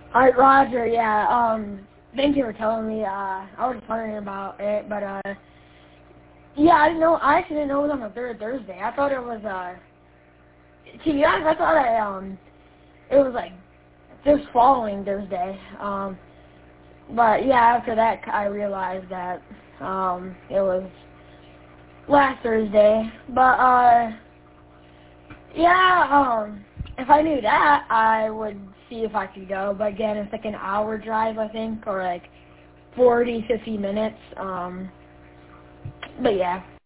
Alright, Roger, yeah, thank you for telling me. I was just wondering about it, but, yeah, I actually didn't know it was on the third Thursday. I thought it was, to be honest, I thought it was, like, this following Thursday. But, yeah, after that, I realized that, it was last Thursday. But, yeah, if I knew that, I would see if I could go. But again, it's like an hour drive, I think, or like 40, 50 minutes. But yeah.